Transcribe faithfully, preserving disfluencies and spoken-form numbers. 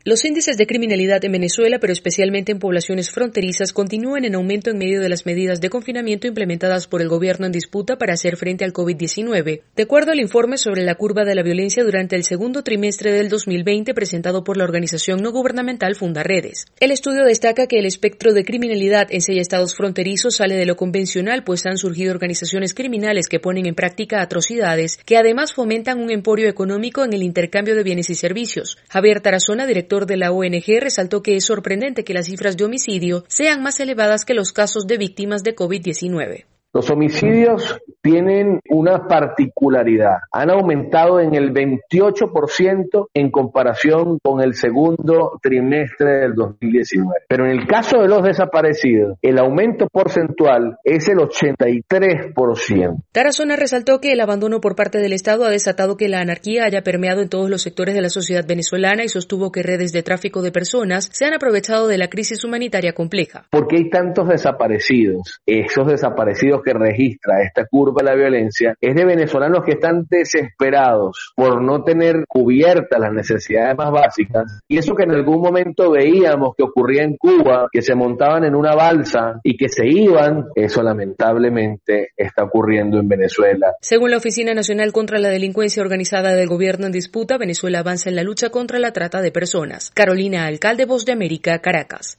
Los índices de criminalidad en Venezuela, pero especialmente en poblaciones fronterizas, continúan en aumento en medio de las medidas de confinamiento implementadas por el gobierno en disputa para hacer frente al COVID diecinueve. De acuerdo al informe sobre la curva de la violencia durante el segundo trimestre del dos mil veinte presentado por la organización no gubernamental Fundaredes, el estudio destaca que el espectro de criminalidad en seis estados fronterizos sale de lo convencional, pues han surgido organizaciones criminales que ponen en práctica atrocidades que además fomentan un emporio económico en el intercambio de bienes y servicios. Javier Tarazona, director de la O N G, resaltó que es sorprendente que las cifras de homicidio sean más elevadas que los casos de víctimas de COVID diecinueve. Los homicidios tienen una particularidad. Han aumentado en el veintiocho por ciento en comparación con el segundo trimestre del dos mil diecinueve. Pero en el caso de los desaparecidos, el aumento porcentual es el ochenta y tres por ciento. Tarazona resaltó que el abandono por parte del Estado ha desatado que la anarquía haya permeado en todos los sectores de la sociedad venezolana y sostuvo que redes de tráfico de personas se han aprovechado de la crisis humanitaria compleja. ¿Por qué hay tantos desaparecidos? Esos desaparecidos que registra esta curva de la violencia es de venezolanos que están desesperados por no tener cubiertas las necesidades más básicas, y eso que en algún momento veíamos que ocurría en Cuba, que se montaban en una balsa y que se iban, eso lamentablemente está ocurriendo en Venezuela. Según la Oficina Nacional contra la Delincuencia Organizada del Gobierno en disputa, Venezuela avanza en la lucha contra la trata de personas. Carolina Alcalde, Voz de América, Caracas.